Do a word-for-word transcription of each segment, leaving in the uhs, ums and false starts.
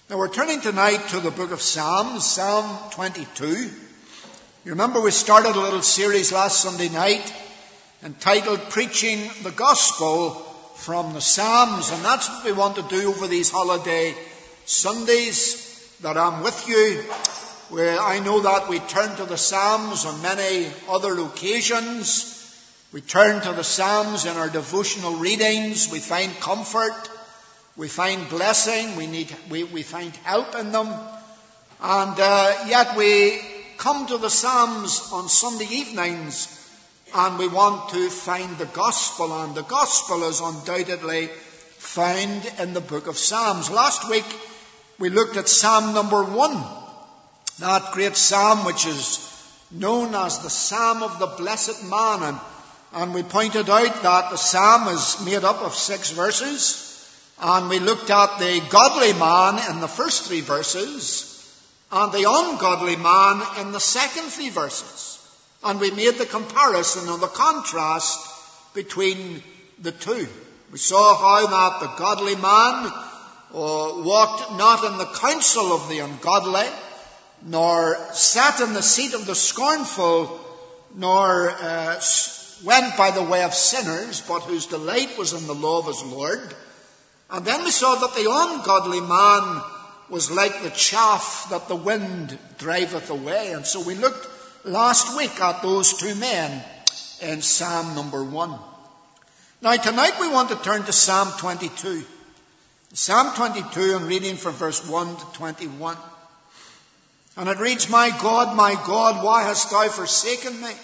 Now we're turning tonight to the book of Psalms, Psalm twenty-two. You remember we started a little series last Sunday night entitled Preaching the Gospel from the Psalms, and that's what we want to do over these holiday Sundays that I'm with you, where I know that we turn to the Psalms on many other occasions. We turn to the Psalms in our devotional readings. We find comfort. We find blessing. We need. We, we find help in them. And uh, yet we come to the Psalms on Sunday evenings and we want to find the Gospel. And the Gospel is undoubtedly found in the book of Psalms. Last week we looked at Psalm number one. That great Psalm which is known as the Psalm of the Blessed Man. And, and we pointed out that the Psalm is made up of six verses. And we looked at the godly man in the first three verses and the ungodly man in the second three verses. And we made the comparison and the contrast between the two. We saw how that the godly man uh, walked not in the counsel of the ungodly, nor sat in the seat of the scornful, nor uh, went by the way of sinners, but whose delight was in the law of his Lord. And then we saw that the ungodly man was like the chaff that the wind driveth away. And so we looked last week at those two men in Psalm number one. Now tonight we want to turn to Psalm twenty-two. Psalm twenty-two, and reading from verse one to twenty-one. And it reads, My God, my God, why hast thou forsaken me?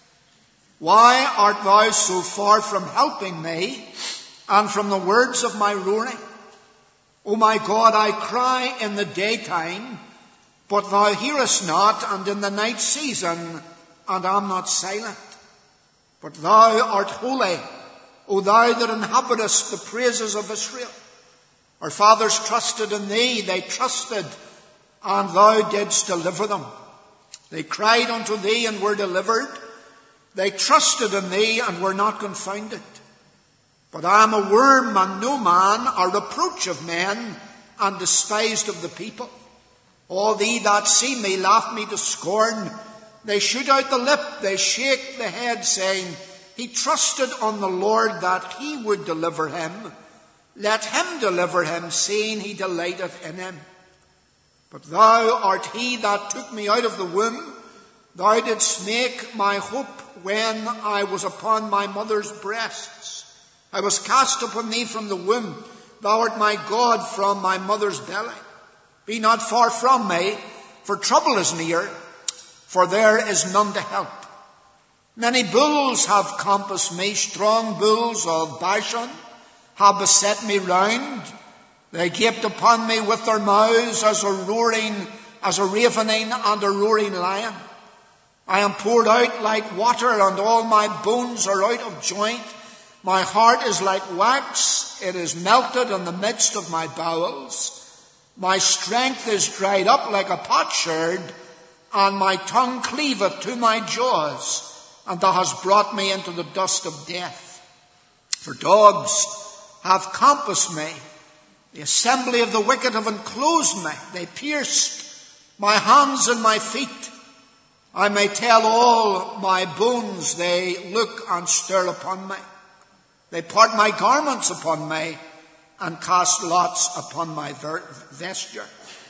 Why art thou so far from helping me, and from the words of my roaring? O my God, I cry in the daytime, but thou hearest not, and in the night season, and am not silent. But thou art holy, O thou that inhabitest the praises of Israel. Our fathers trusted in thee, they trusted, and thou didst deliver them. They cried unto thee and were delivered. They trusted in thee and were not confounded. But I am a worm and no man, a reproach of men, and despised of the people. All they that see me laugh me to scorn. They shoot out the lip, they shake the head, saying, He trusted on the Lord that he would deliver him. Let him deliver him, seeing he delighteth in him. But thou art he that took me out of the womb. Thou didst make my hope when I was upon my mother's breasts. I was cast upon thee from the womb. Thou art my God from my mother's belly. Be not far from me, for trouble is near, for there is none to help. Many bulls have compassed me, strong bulls of Bashan have beset me round. They gaped upon me with their mouths as a roaring, as a ravening and a roaring lion. I am poured out like water, and all my bones are out of joint. My heart is like wax, it is melted in the midst of my bowels. My strength is dried up like a potsherd, and my tongue cleaveth to my jaws, and thou hast brought me into the dust of death. For dogs have compassed me, the assembly of the wicked have enclosed me, they pierced my hands and my feet. I may tell all my bones, they look and stare upon me. They part my garments upon me, and cast lots upon my vesture.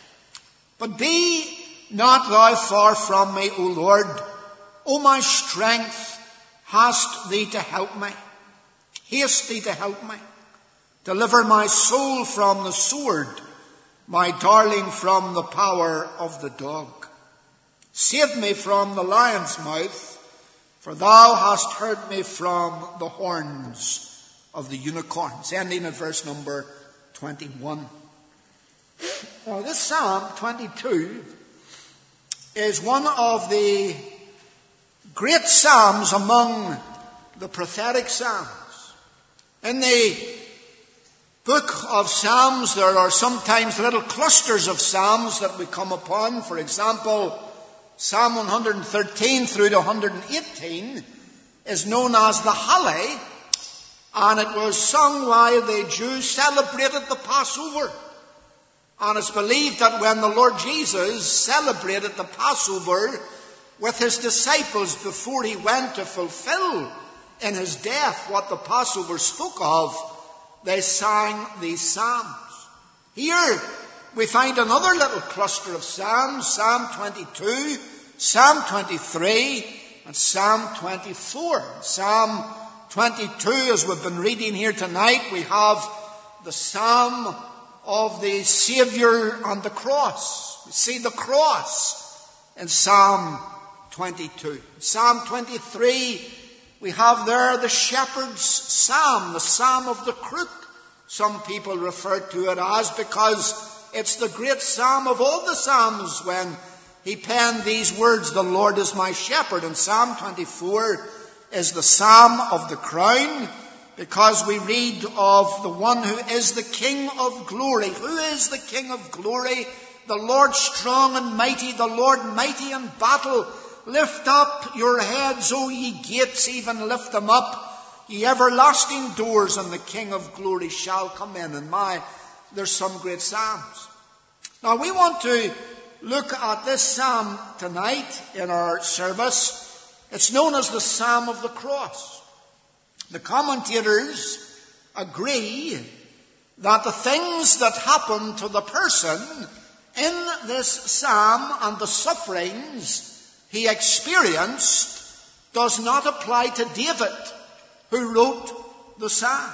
But be not thou far from me, O Lord. O my strength, hast thee to help me. Haste thee to help me. Deliver my soul from the sword, my darling from the power of the dog. Save me from the lion's mouth, for thou hast heard me from the horns of the unicorns. Ending at verse number twenty-one. Now this Psalm twenty-two is one of the great psalms among the prophetic psalms. In the book of Psalms there are sometimes little clusters of psalms that we come upon. For example, Psalm one hundred thirteen through to one hundred eighteen is known as the Hallel, and it was sung while the Jews celebrated the Passover. And it's believed that when the Lord Jesus celebrated the Passover with his disciples before he went to fulfill in his death what the Passover spoke of, they sang these psalms. Here we find another little cluster of psalms, Psalm twenty-two, Psalm twenty-three, and Psalm twenty-four. Psalm twenty-two, as we've been reading here tonight, we have the psalm of the Saviour on the cross. We see the cross in Psalm twenty-two. Psalm twenty-three, we have there the shepherd's psalm, the psalm of the crook, some people refer to it as, because it's the great psalm of all the psalms when he penned these words, "The Lord is my shepherd." And Psalm twenty-four is the psalm of the crown, because we read of the one who is the King of glory. Who is the King of glory? The Lord strong and mighty, the Lord mighty in battle. Lift up your heads, O ye gates, even lift them up, ye everlasting doors, and the King of glory shall come in. And my, there's some great psalms. Now we want to look at this psalm tonight in our service. It's known as the Psalm of the Cross. The commentators agree that the things that happen to the person in this psalm and the sufferings he experienced does not apply to David, who wrote the psalm.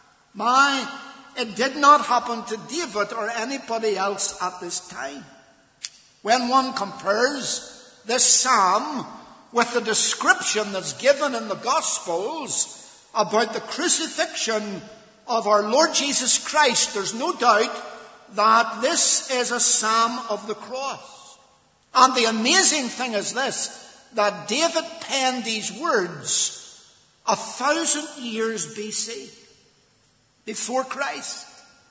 My, it did not happen to David or anybody else at this time. When one compares this psalm with the description that's given in the Gospels about the crucifixion of our Lord Jesus Christ, there's no doubt that this is a psalm of the cross. And the amazing thing is this, that David penned these words a thousand years B C, before Christ.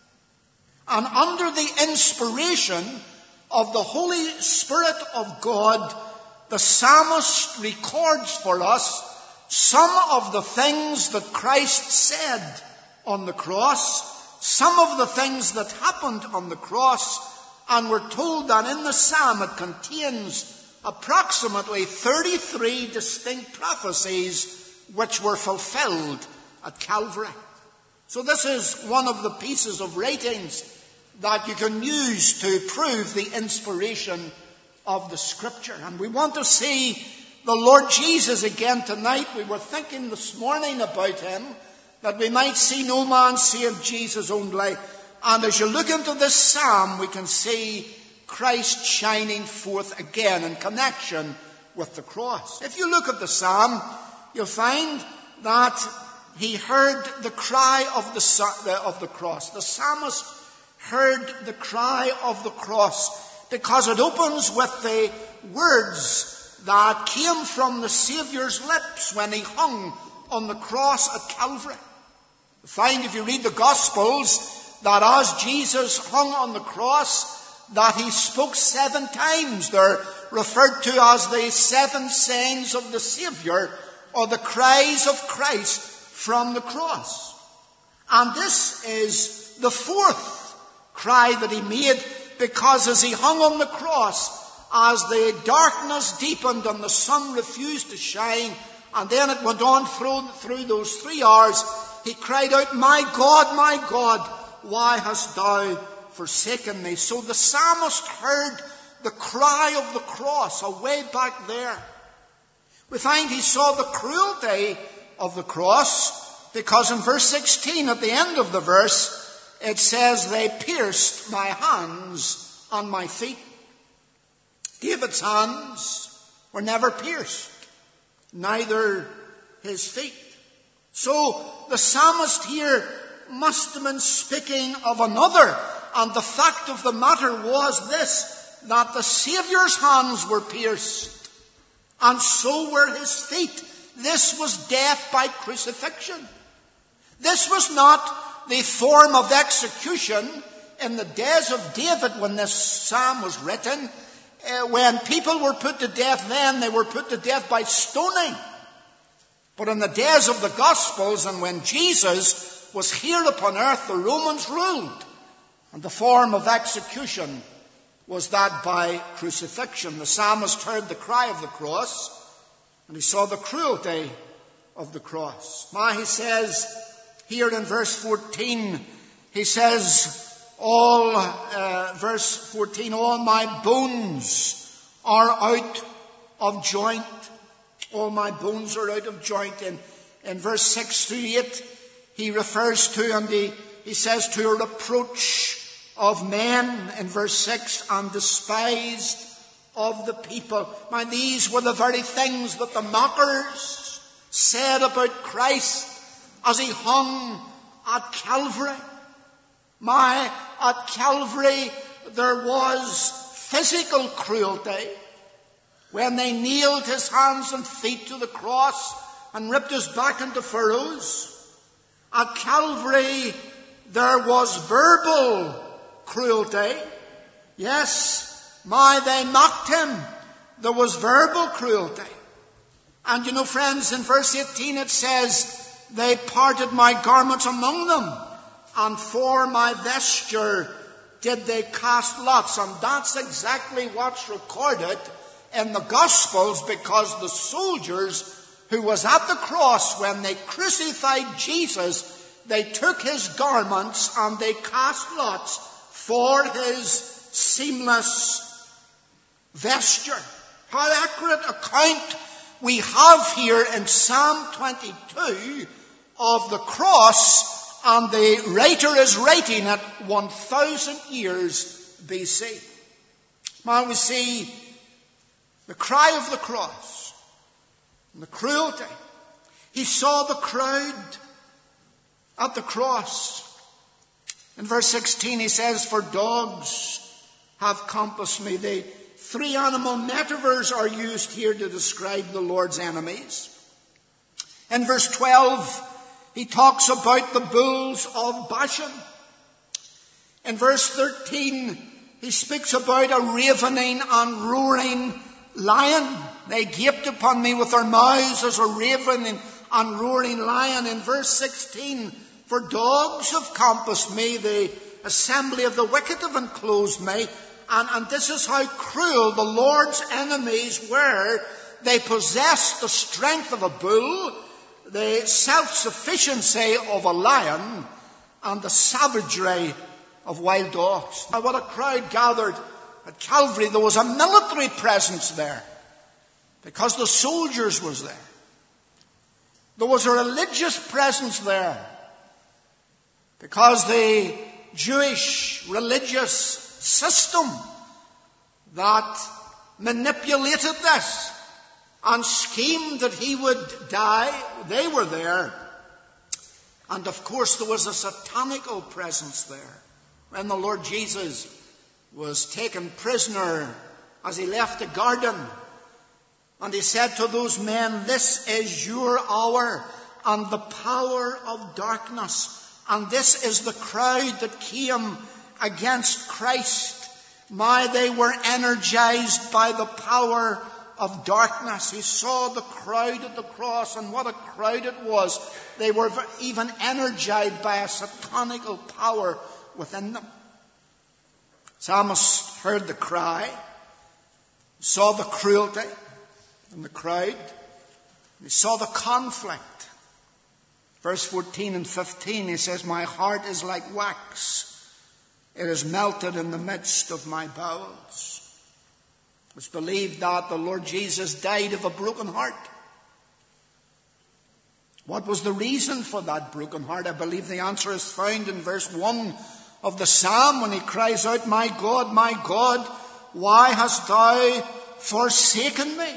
And under the inspiration of the Holy Spirit of God, the psalmist records for us some of the things that Christ said on the cross, some of the things that happened on the cross, and we're told that in the psalm it contains approximately thirty-three distinct prophecies which were fulfilled at Calvary. So this is one of the pieces of writings that you can use to prove the inspiration of the Scripture. And we want to see the Lord Jesus again tonight. We were thinking this morning about him, that we might see no man save Jesus only. And as you look into this psalm, we can see Christ shining forth again in connection with the cross. If you look at the psalm, you'll find that he heard the cry of the, of the cross. The psalmist heard the cry of the cross because it opens with the words that came from the Saviour's lips when he hung on the cross at Calvary. You find, if you read the Gospels, that as Jesus hung on the cross, that he spoke seven times. They're referred to as the seven sayings of the Saviour, or the cries of Christ from the cross. And this is the fourth cry that he made, because as he hung on the cross, as the darkness deepened and the sun refused to shine, and then it went on through, through those three hours, he cried out, "My God, my God, why hast thou forsaken me?" So the psalmist heard the cry of the cross away back there. We find he saw the cruelty of the cross, because in verse sixteen, at the end of the verse, it says, "They pierced my hands and my feet." David's hands were never pierced, neither his feet. So the psalmist here must have been speaking of another. And the fact of the matter was this, that the Saviour's hands were pierced, and so were his feet. This was death by crucifixion. This was not the form of execution in the days of David when this psalm was written. Uh, when people were put to death then, they were put to death by stoning. But in the days of the Gospels, and when Jesus was here upon earth, the Romans ruled. And the form of execution was that by crucifixion. The psalmist heard the cry of the cross, and he saw the cruelty of the cross. Now he says here in verse fourteen, he says, all, uh, verse fourteen, all my bones are out of joint. All my bones are out of joint. In, in verse six through eight, he refers to, and he, he says, to a reproach of men in verse six, and despised of the people. Now these were the very things that the mockers said about Christ as he hung at Calvary. My, at Calvary there was physical cruelty when they nailed his hands and feet to the cross and ripped his back into furrows. At Calvary there was verbal cruelty. Yes, my, they mocked him. There was verbal cruelty. And you know, friends, in verse eighteen it says, they parted my garments among them, and for my vesture did they cast lots. And that's exactly what's recorded in the Gospels, because the soldiers who was at the cross when they crucified Jesus, they took his garments and they cast lots for his seamless vesture. How accurate account we have here in Psalm twenty-two of the cross, and the writer is writing it one thousand years B C. Now we see the cry of the cross and the cruelty. He saw the crowd at the cross. In verse sixteen he says, for dogs have compassed me. The three animal metaphors are used here to describe the Lord's enemies. In verse twelve he talks about the bulls of Bashan. In verse thirteen he speaks about a ravening and roaring lion. They gaped upon me with their mouths as a ravening and roaring lion. In verse sixteen, for dogs have compassed me, the assembly of the wicked have enclosed me. And, and this is how cruel the Lord's enemies were. They possessed the strength of a bull, the self-sufficiency of a lion, and the savagery of wild dogs. Now, what a crowd gathered at Calvary. There was a military presence there, because the soldiers was there. There was a religious presence there, because the Jewish religious system that manipulated this and schemed that he would die, they were there. And of course there was a satanical presence there. When the Lord Jesus was taken prisoner as he left the garden, and he said to those men, this is your hour and the power of darkness. And this is the crowd that came against Christ. My, they were energized by the power of darkness. He saw the crowd at the cross, and what a crowd it was. They were even energized by a satanical power within them. Psalmist heard the cry, saw the cruelty in the crowd, he saw the conflict. Verse fourteen and fifteen, he says, my heart is like wax. It is melted in the midst of my bowels. It's believed that the Lord Jesus died of a broken heart. What was the reason for that broken heart? I believe the answer is found in verse one of the Psalm, when he cries out, my God, my God, why hast thou forsaken me?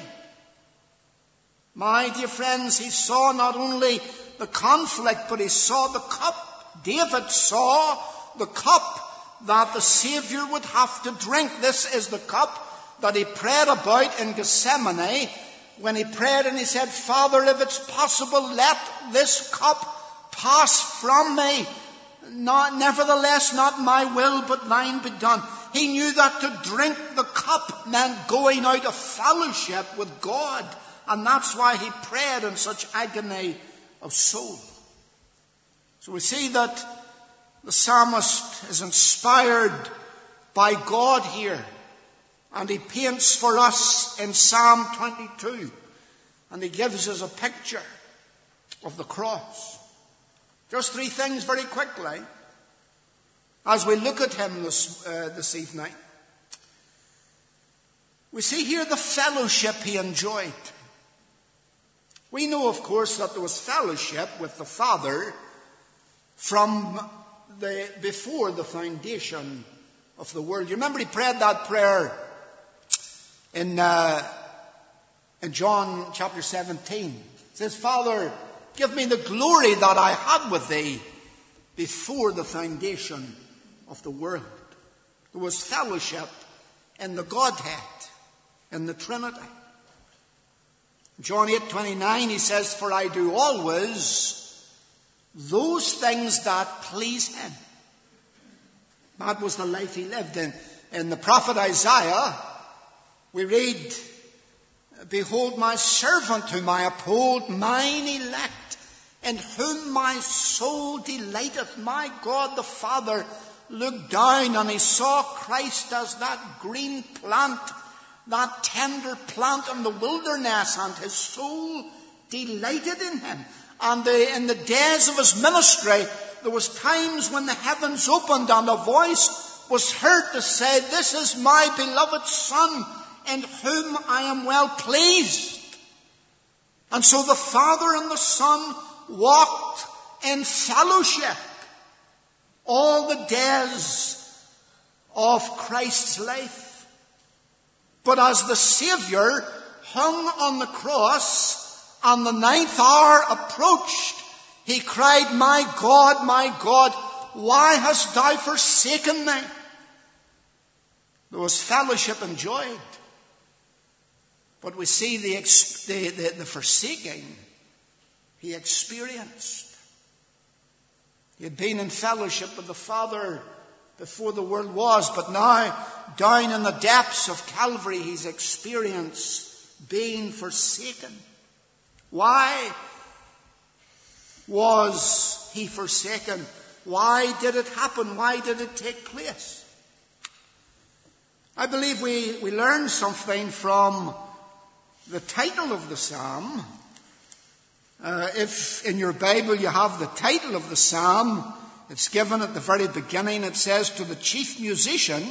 My dear friends, he saw not only the conflict, but he saw the cup. David saw the cup that the Savior would have to drink. This is the cup that he prayed about in Gethsemane, when he prayed and he said, Father, if it's possible, let this cup pass from me. Not, nevertheless, not my will, but thine be done. He knew that to drink the cup meant going out of fellowship with God. And that's why he prayed in such agony of soul. So we see that The psalmist is inspired by God here, and he paints for us in Psalm twenty-two, and he gives us a picture of the cross. Just three things very quickly as we look at him this, uh, this evening. We see here the fellowship he enjoyed. We know, of course, that there was fellowship with the Father from the before the foundation of the world. You remember he prayed that prayer in uh, in John chapter seventeen. It says, Father, give me the glory that I had with thee before the foundation of the world. There was fellowship in the Godhead, in the Trinity. John eight twenty-nine, he says, for I do always those things that please him. That was the life he lived in. In the prophet Isaiah, we read, behold my servant whom I uphold, mine elect, in whom my soul delighteth. My God the Father looked down and he saw Christ as that green plant, that tender plant in the wilderness, and his soul delighted in him. And the, in the days of his ministry, there was times when the heavens opened and a voice was heard to say, this is my beloved Son, in whom I am well pleased. And so the Father and the Son walked in fellowship all the days of Christ's life. But as the Saviour hung on the cross and the ninth hour approached, he cried, my God, my God, why hast thou forsaken me? There was fellowship enjoyed. But we see the, the, the, the forsaking he experienced. He had been in fellowship with the Father before the world was, but now, down in the depths of Calvary, he's experienced being forsaken. Why was he forsaken? Why did it happen? Why did it take place? I believe we, we learn something from the title of the psalm. Uh, if in your Bible you have the title of the psalm, it's given at the very beginning. It says, to the chief musician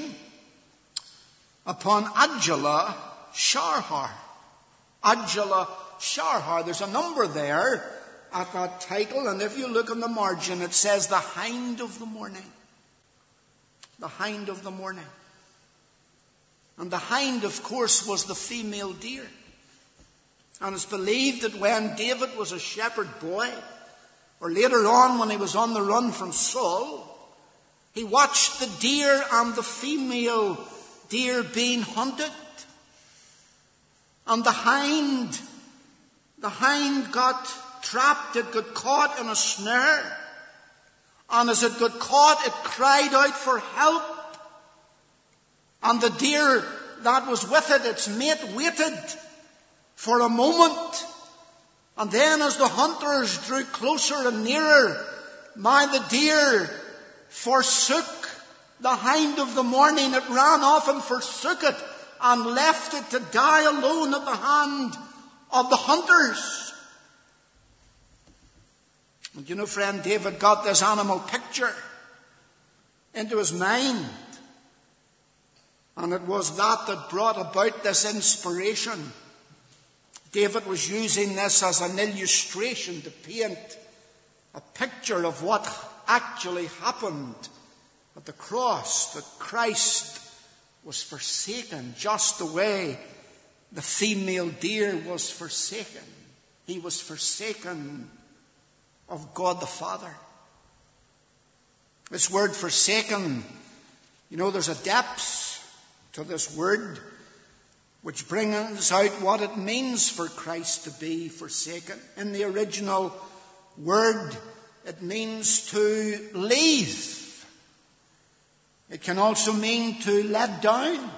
upon Adullam Sharhar. Adullam Sharhar. There's a number there at that title, and if you look on the margin, it says the hind of the morning. The hind of the morning. And the hind, of course, was the female deer. And it's believed that when David was a shepherd boy, or later on when he was on the run from Saul, he watched the deer and the female deer being hunted. And the hind, the hind got trapped, it got caught in a snare. And as it got caught, it cried out for help. And the deer that was with it, its mate, waited for a moment. And then as the hunters drew closer and nearer, my the deer forsook the hind of the morning. It ran off and forsook it and left it to die alone at the hand of the hunters. And you know, friend, David got this animal picture into his mind. And it was that that brought about this inspiration. David was using this as an illustration to paint a picture of what actually happened at the cross, that Christ was forsaken just the way the female deer was forsaken. He was forsaken of God the Father. This word forsaken, you know, there's a depth to this word which brings out what it means for Christ to be forsaken. In the original word, it means to leave. It can also mean to let down.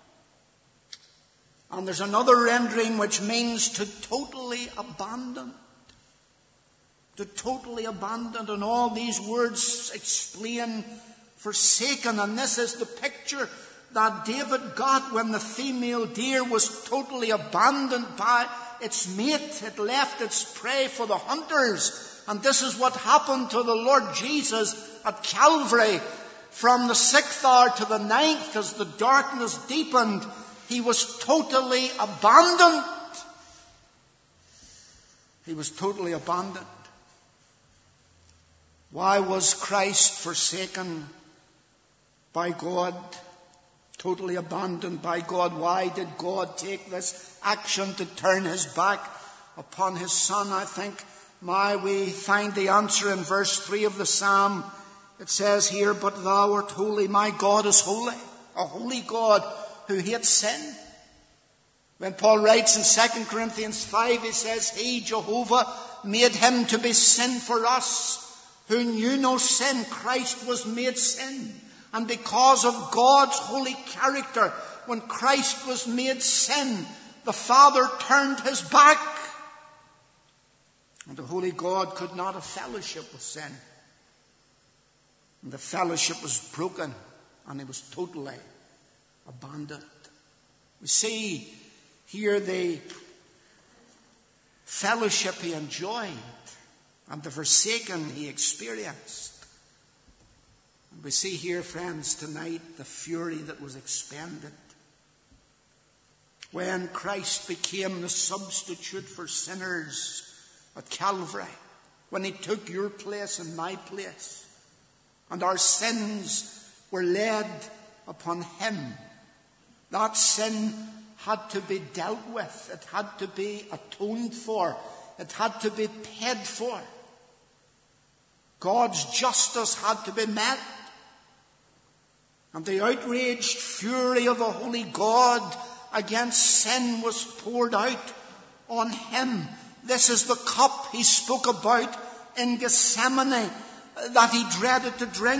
And there's another rendering which means to totally abandon. to totally abandoned. And all these words explain forsaken. And this is the picture that David got when the female deer was totally abandoned by its mate. It left its prey for the hunters. And this is what happened to the Lord Jesus at Calvary. From the sixth hour to the ninth, as the darkness deepened, he was totally abandoned. He was totally abandoned. Why was Christ forsaken by God? Totally abandoned by God. Why did God take this action to turn his back upon his Son? I think my we find the answer in verse three of the Psalm. It says here, "But thou art holy, my God is holy." A holy God who hates sin. When Paul writes in Second Corinthians five, he says, "He, Jehovah, made him to be sin for us, who knew no sin. Christ was made sin." And because of God's holy character, when Christ was made sin, the Father turned his back. And the holy God could not have fellowship with sin. And the fellowship was broken, and he was totally abandoned. We see here the fellowship he enjoyed and the forsaken he experienced. And we see here, friends, tonight the fury that was expended when Christ became the substitute for sinners at Calvary, when he took your place and my place, and our sins were laid upon him. That sin had to be dealt with. It had to be atoned for. It had to be paid for. God's justice had to be met. And the outraged fury of a holy God against sin was poured out on him. This is the cup he spoke about in Gethsemane that he dreaded to drink.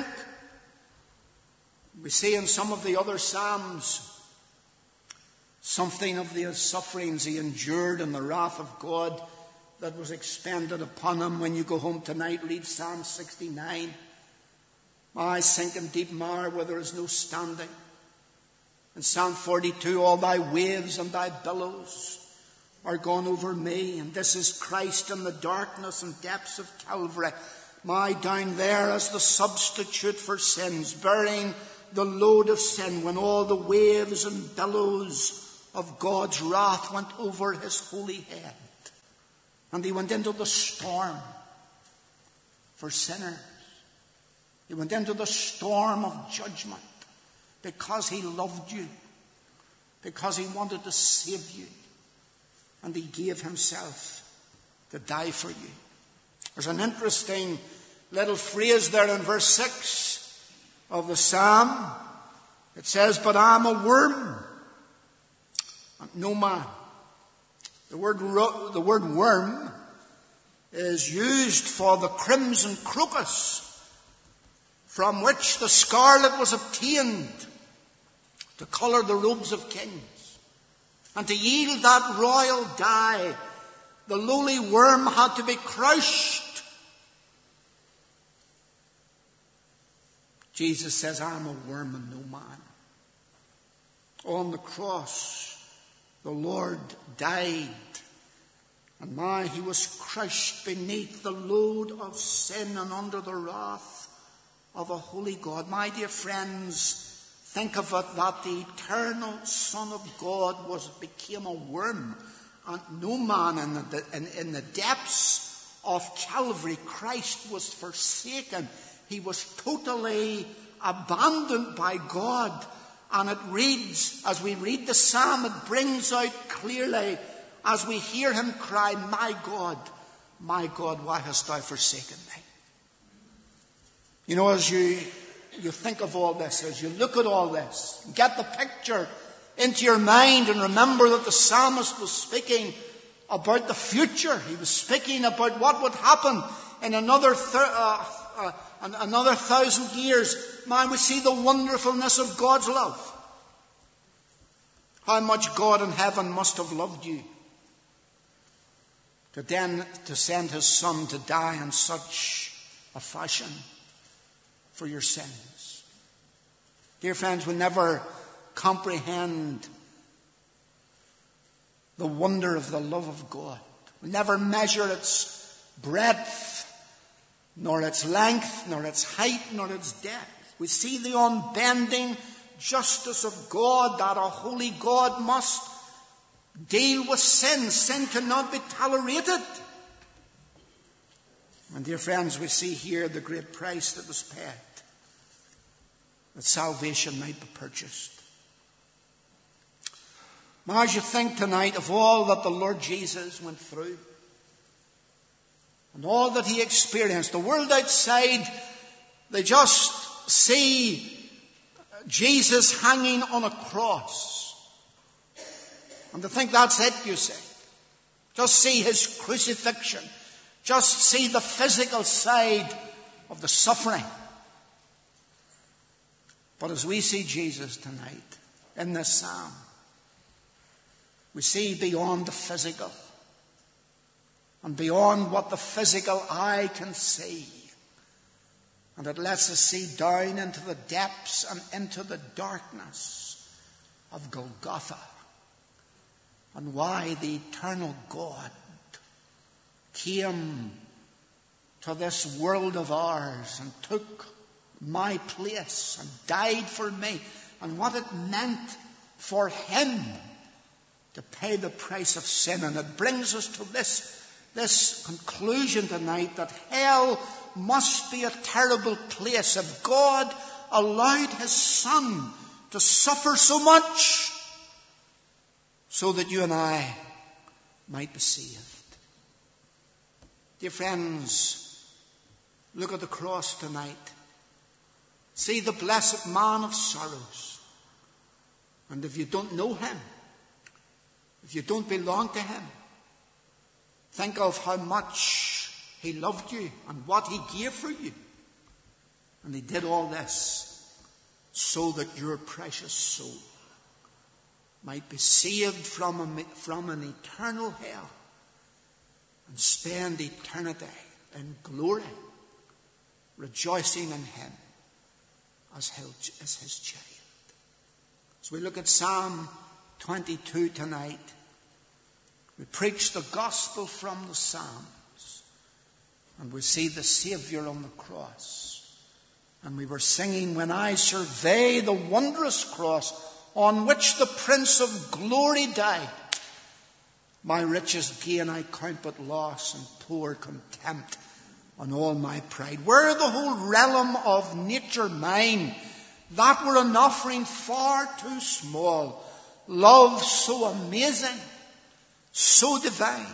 We see in some of the other Psalms something of the sufferings he endured and the wrath of God that was expended upon him. When you go home tonight, read Psalm sixty-nine. "I sink in deep mire where there is no standing." In Psalm forty-two, "All thy waves and thy billows are gone over me." And this is Christ in the darkness and depths of Calvary. My, down there as the substitute for sins, bearing the load of sin when all the waves and billows of God's wrath went over his holy head. And he went into the storm for sinners. He went into the storm of judgment because he loved you, because he wanted to save you, and he gave himself to die for you. There's an interesting little phrase there in verse six of the Psalm. It says, "But I'm a worm, and no man." The word, the word worm is used for the crimson crocus from which the scarlet was obtained to colour the robes of kings. And to yield that royal dye, the lowly worm had to be crushed. Jesus says, "I'm a worm and no man." On the cross, the Lord died. And my, he was crushed beneath the load of sin and under the wrath of a holy God. My dear friends, think of it that the eternal Son of God was became a worm. And no man in the, in, in the depths of Calvary, Christ was forsaken. He was totally abandoned by God. And it reads, as we read the Psalm, it brings out clearly as we hear him cry, "My God, my God, why hast thou forsaken me?" You know, as you, you think of all this, as you look at all this, get the picture into your mind and remember that the psalmist was speaking about the future. He was speaking about what would happen in another th- uh, uh, another thousand years. Man, we see the wonderfulness of God's love. How much God in heaven must have loved you to then to send his Son to die in such a fashion for your sins. Dear friends, we'll never comprehend the wonder of the love of God. We'll never measure its breadth, nor its length, nor its height, nor its depth. We see the unbending justice of God, that a holy God must deal with sin. Sin cannot be tolerated. And dear friends, we see here the great price that was paid, that salvation might be purchased. Now, as you think tonight of all that the Lord Jesus went through, and all that he experienced, the world outside, they just see Jesus hanging on a cross. And they think that's it, you see. Just see his crucifixion. Just see the physical side of the suffering. But as we see Jesus tonight in this psalm, we see beyond the physical and beyond what the physical eye can see. And it lets us see down into the depths and into the darkness of Golgotha, and why the eternal God came to this world of ours and took my place and died for me, and what it meant for him to pay the price of sin. And it brings us to this, this conclusion tonight, that hell must be a terrible place if God allowed his Son to suffer so much so that you and I might be saved. Dear friends, look at the cross tonight. See the blessed man of sorrows. And if you don't know him, if you don't belong to him, think of how much he loved you and what he gave for you. And he did all this so that your precious soul might be saved from, a, from an eternal hell and spend eternity in glory, rejoicing in him as his, as his child. As we look at Psalm twenty-two tonight, we preach the gospel from the Psalms, and we see the Saviour on the cross. And we were singing, when I survey the wondrous cross on which the Prince of Glory died, my richest gain I count but loss, and pour contempt on all my pride. Were the whole realm of nature mine, that were an offering far too small. Love so amazing, so divine,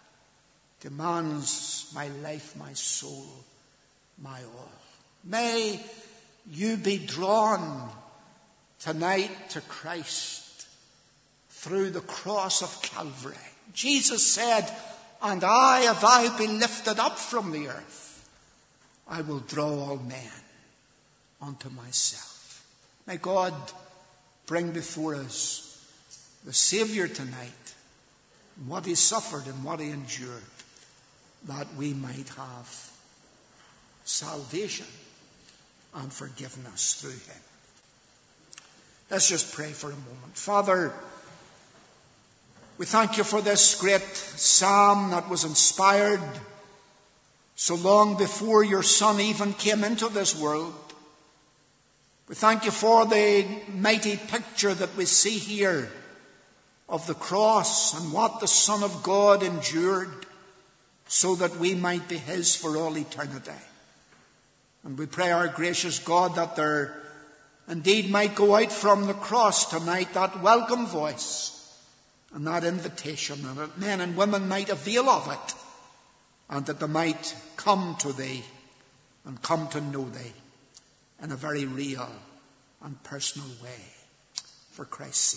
demands my life, my soul, my all. May you be drawn tonight to Christ through the cross of Calvary. Jesus said, and I, if I be lifted up from the earth, I will draw all men unto myself. May God bring before us the Saviour tonight, what he suffered and what he endured, that we might have salvation and forgiveness through him. Let's just pray for a moment. Father, we thank you for this great psalm that was inspired so long before your Son even came into this world. We thank you for the mighty picture that we see here of the cross and what the Son of God endured so that we might be his for all eternity. And we pray, our gracious God, that there indeed might go out from the cross tonight that welcome voice and that invitation, and that men and women might avail of it, and that they might come to thee and come to know thee in a very real and personal way, for Christ's sake.